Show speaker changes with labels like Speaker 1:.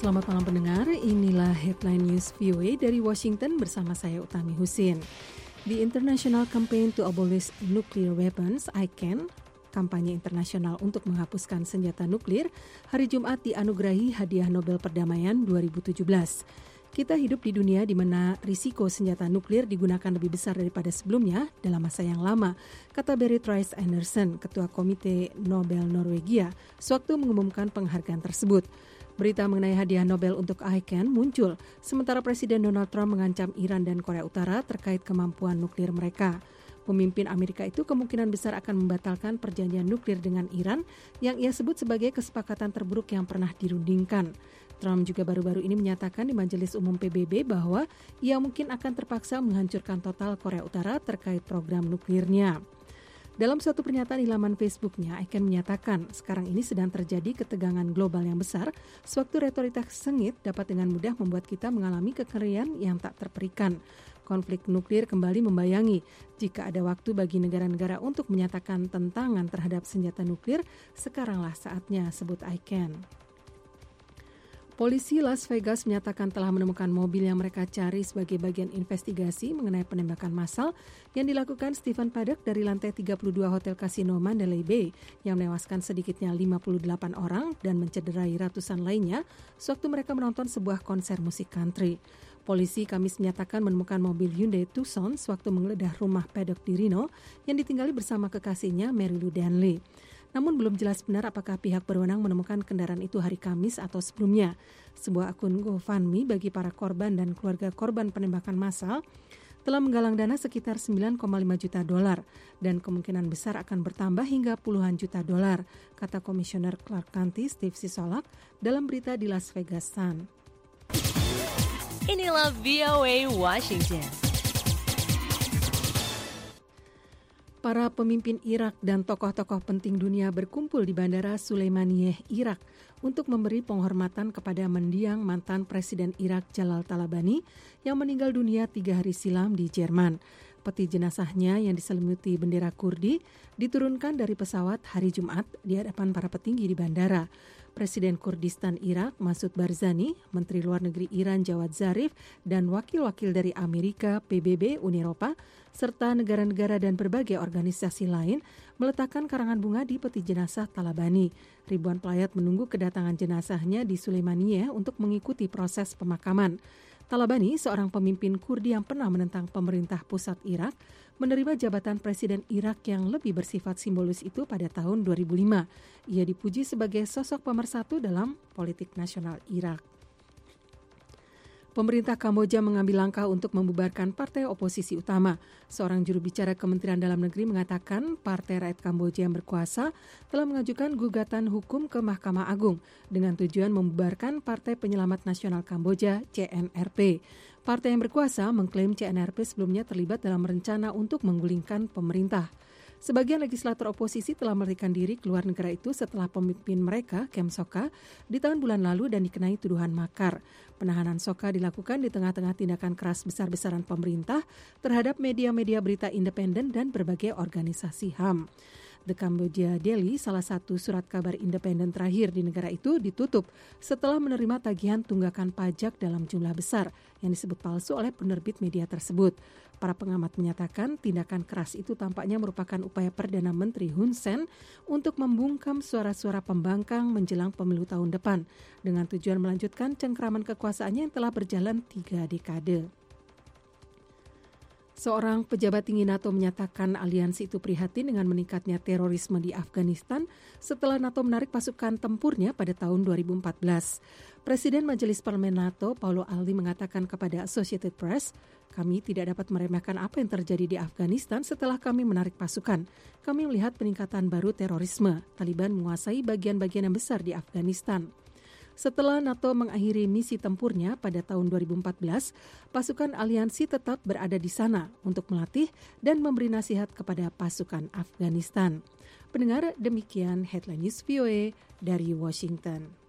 Speaker 1: Selamat malam pendengar, inilah Headline News VOA dari Washington bersama saya Utami Husin. The International Campaign to Abolish Nuclear Weapons, ICAN, kampanye internasional untuk menghapuskan senjata nuklir, hari Jumat dianugerahi Hadiah Nobel Perdamaian 2017. Kita hidup di dunia di mana risiko senjata nuklir digunakan lebih besar daripada sebelumnya dalam masa yang lama, kata Berit Reiss-Andersen, Ketua Komite Nobel Norwegia, sewaktu mengumumkan penghargaan tersebut. Berita mengenai hadiah Nobel untuk ICAN muncul, sementara Presiden Donald Trump mengancam Iran dan Korea Utara terkait kemampuan nuklir mereka. Pemimpin Amerika itu kemungkinan besar akan membatalkan perjanjian nuklir dengan Iran yang ia sebut sebagai kesepakatan terburuk yang pernah dirundingkan. Trump juga baru-baru ini menyatakan di Majelis Umum PBB bahwa ia mungkin akan terpaksa menghancurkan total Korea Utara terkait program nuklirnya. Dalam suatu pernyataan di laman Facebooknya, ICAN menyatakan sekarang ini sedang terjadi ketegangan global yang besar, sewaktu retorika sengit dapat dengan mudah membuat kita mengalami kekerian yang tak terperikan. Konflik nuklir kembali membayangi. Jika ada waktu bagi negara-negara untuk menyatakan tentangan terhadap senjata nuklir, sekaranglah saatnya, sebut ICAN. Polisi Las Vegas menyatakan telah menemukan mobil yang mereka cari sebagai bagian investigasi mengenai penembakan massal yang dilakukan Stephen Paddock dari lantai 32 Hotel Casino Mandalay Bay yang menewaskan sedikitnya 58 orang dan mencederai ratusan lainnya sewaktu mereka menonton sebuah konser musik country. Polisi Kamis menyatakan menemukan mobil Hyundai Tucson sewaktu menggeledah rumah Paddock di Reno yang ditinggali bersama kekasihnya Mary Lou Danley. Namun belum jelas benar apakah pihak berwenang menemukan kendaraan itu hari Kamis atau sebelumnya. Sebuah akun GoFundMe bagi para korban dan keluarga korban penembakan massal telah menggalang dana sekitar 9,5 juta dolar dan kemungkinan besar akan bertambah hingga puluhan juta dolar, kata Komisioner Clark County Steve Sisolak dalam berita di Las Vegas Sun.
Speaker 2: Inilah VOA Washington.
Speaker 1: Para pemimpin Irak dan tokoh-tokoh penting dunia berkumpul di Bandara Sulaimaniyah, Irak untuk memberi penghormatan kepada mendiang mantan Presiden Irak Jalal Talabani yang meninggal dunia 3 hari silam di Jerman. Peti jenazahnya yang diselimuti bendera Kurdi diturunkan dari pesawat hari Jumat di hadapan para petinggi di bandara. Presiden Kurdistan Irak Masoud Barzani, Menteri Luar Negeri Iran Jawad Zarif, dan wakil-wakil dari Amerika, PBB, Uni Eropa, serta negara-negara dan berbagai organisasi lain meletakkan karangan bunga di peti jenazah Talabani. Ribuan pelayat menunggu kedatangan jenazahnya di Sulaimaniyah untuk mengikuti proses pemakaman. Talabani, seorang pemimpin Kurdi yang pernah menentang pemerintah pusat Irak, menerima jabatan Presiden Irak yang lebih bersifat simbolis itu pada tahun 2005. Ia dipuji sebagai sosok pemersatu dalam politik nasional Irak. Pemerintah Kamboja mengambil langkah untuk membubarkan partai oposisi utama. Seorang juru bicara Kementerian Dalam Negeri mengatakan Partai Rakyat Kamboja yang berkuasa telah mengajukan gugatan hukum ke Mahkamah Agung dengan tujuan membubarkan Partai Penyelamat Nasional Kamboja (CNRP). Partai yang berkuasa mengklaim CNRP sebelumnya terlibat dalam rencana untuk menggulingkan pemerintah. Sebagian legislator oposisi telah melarikan diri keluar negara itu setelah pemimpin mereka, Kem Sokha, ditahan bulan lalu dan dikenai tuduhan makar. Penahanan Sokha dilakukan di tengah-tengah tindakan keras besar-besaran pemerintah terhadap media-media berita independen dan berbagai organisasi HAM. The Cambodia Daily, salah satu surat kabar independen terakhir di negara itu, ditutup setelah menerima tagihan tunggakan pajak dalam jumlah besar yang disebut palsu oleh penerbit media tersebut. Para pengamat menyatakan tindakan keras itu tampaknya merupakan upaya Perdana Menteri Hun Sen untuk membungkam suara-suara pembangkang menjelang pemilu tahun depan dengan tujuan melanjutkan cengkeraman kekuasaannya yang telah berjalan 3 dekade. Seorang pejabat tinggi NATO menyatakan aliansi itu prihatin dengan meningkatnya terorisme di Afghanistan setelah NATO menarik pasukan tempurnya pada tahun 2014. Presiden Majelis Parlemen NATO, Paulo Aldi, mengatakan kepada Associated Press, "Kami tidak dapat meremehkan apa yang terjadi di Afghanistan setelah kami menarik pasukan. Kami melihat peningkatan baru terorisme. Taliban menguasai bagian-bagian yang besar di Afghanistan." Setelah NATO mengakhiri misi tempurnya pada tahun 2014, pasukan aliansi tetap berada di sana untuk melatih dan memberi nasihat kepada pasukan Afghanistan. Pendengar, demikian Headline News VOA dari Washington.